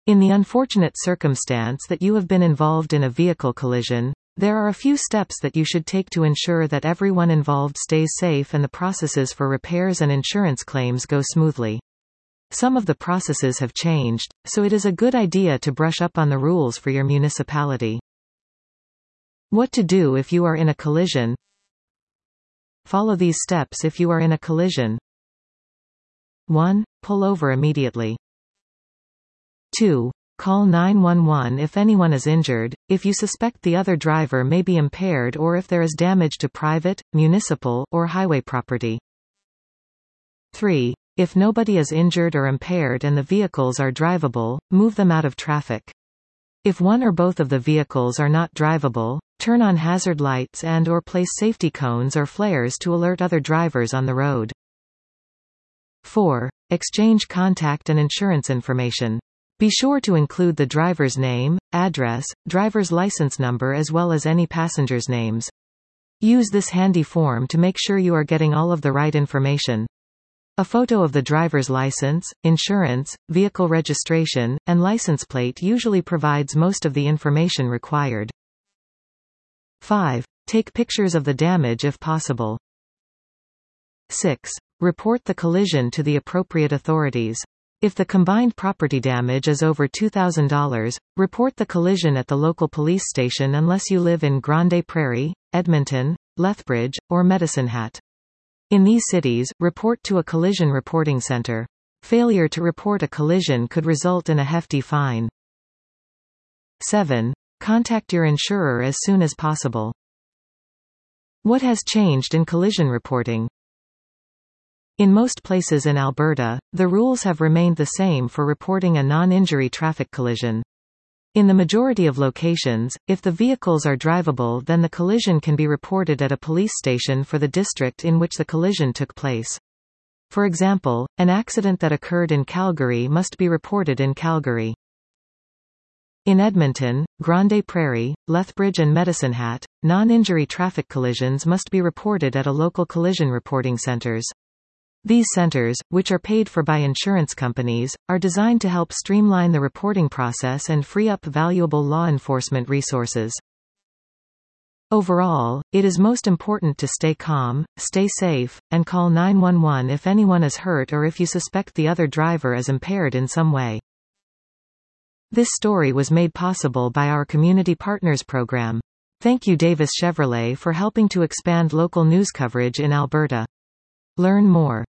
In the unfortunate circumstance that you have been involved in a vehicle collision, there are a few steps that you should take to ensure that everyone involved stays safe and the processes for repairs and insurance claims go smoothly. Some of the processes have changed, so it is a good idea to brush up on the rules for your municipality. What to do if you are in a collision? Follow these steps if you are in a collision. 1. Pull over immediately. 2. Call 911 if anyone is injured, if you suspect the other driver may be impaired or if there is damage to private, municipal, or highway property. 3. If nobody is injured or impaired and the vehicles are drivable, move them out of traffic. If one or both of the vehicles are not drivable, turn on hazard lights and/or place safety cones or flares to alert other drivers on the road. 4. Exchange contact and insurance information. Be sure to include the driver's name, address, driver's license number as well as any passengers' names. Use this handy form to make sure you are getting all of the right information. A photo of the driver's license, insurance, vehicle registration, and license plate usually provides most of the information required. 5. Take pictures of the damage if possible. 6. Report the collision to the appropriate authorities. If the combined property damage is over $2,000, report the collision at the local police station unless you live in Grande Prairie, Edmonton, Lethbridge, or Medicine Hat. In these cities, report to a collision reporting center. Failure to report a collision could result in a hefty fine. 7. Contact your insurer as soon as possible. What has changed in collision reporting? In most places in Alberta, the rules have remained the same for reporting a non-injury traffic collision. In the majority of locations, if the vehicles are drivable, then the collision can be reported at a police station for the district in which the collision took place. For example, an accident that occurred in Calgary must be reported in Calgary. In Edmonton, Grande Prairie, Lethbridge and Medicine Hat, non-injury traffic collisions must be reported at a local collision reporting centers. These centers, which are paid for by insurance companies, are designed to help streamline the reporting process and free up valuable law enforcement resources. Overall, it is most important to stay calm, stay safe, and call 911 if anyone is hurt or if you suspect the other driver is impaired in some way. This story was made possible by our Community Partners program. Thank you Davis Chevrolet for helping to expand local news coverage in Alberta. Learn more